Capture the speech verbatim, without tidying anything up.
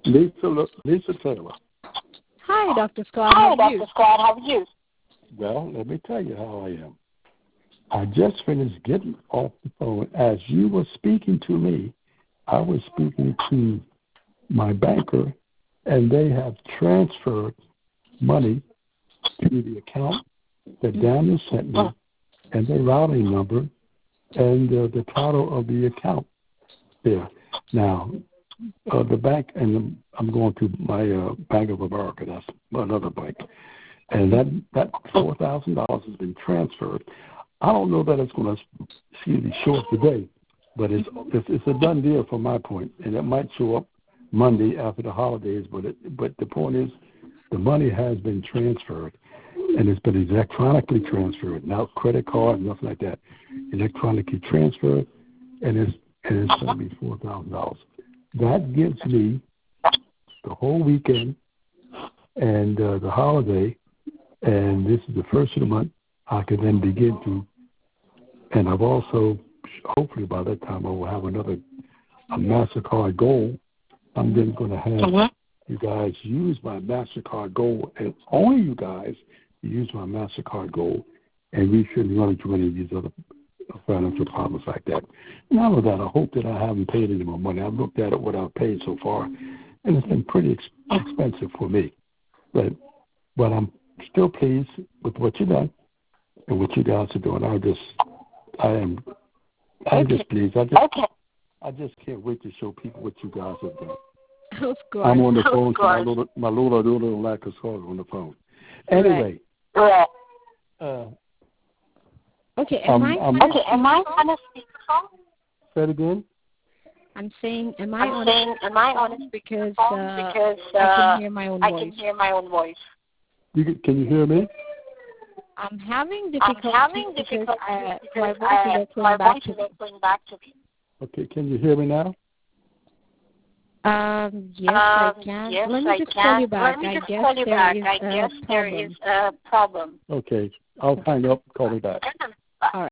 Lisa, Lisa Taylor. Hi, Doctor Scott. Hi, how are Doctor you? Scott. How are you? Well, let me tell you how I am. I just finished getting off the phone. As you were speaking to me, I was speaking to my banker, and they have transferred money to the account that Daniel sent me, and the routing number, and uh, the title of the account there. Now, uh, the bank, and I'm going to my uh, Bank of America, that's another bank, and that, that four thousand dollars has been transferred. I don't know that it's going to, excuse me, show up today, but it's, it's it's a done deal from my point, and it might show up Monday after the holidays, but it, but the point is the money has been transferred, and it's been electronically transferred, not credit card, nothing like that. Electronically transferred, and it's, and it's going to be four thousand dollars. That gives me the whole weekend and uh, the holiday, and this is the first of the month. I can then begin to, and I've also, hopefully by that time, I will have another a MasterCard Gold. I'm then going to have you guys use my MasterCard Gold, and only you guys use my MasterCard Gold, and we shouldn't run into any of these other financial problems like that. Not only that, I hope that I haven't paid any more money. I've looked at it, what I've paid so far, and it's been pretty ex- expensive for me. But but I'm still pleased with what you've done and what you guys are doing. I just, I am, I'm Okay. just pleased. I just, Okay. I just can't wait to show people what you guys have done. Of course. I'm on the Of phone, so my course. little, my little, little lack of sort on the phone. Anyway, Right. uh, Okay, am um, I um, on a Okay, am I speakerphone? on a speakerphone? say it again. I'm saying, am I I'm on saying, am I on a because speakerphone? uh, Because uh, I can hear my own I voice. can hear my own voice. You can, can you hear me? I'm having I'm difficulty having because difficulty I, because my voice uh, is my echoing back voice to is me. echoing back to me. Okay, can you hear me now? Um, yes, Um, I can. yes, Let me I just can. call you back. Let me I just guess call you there back. is I a guess there problem. is a problem. Okay, I'll hang up. Call me back. All right.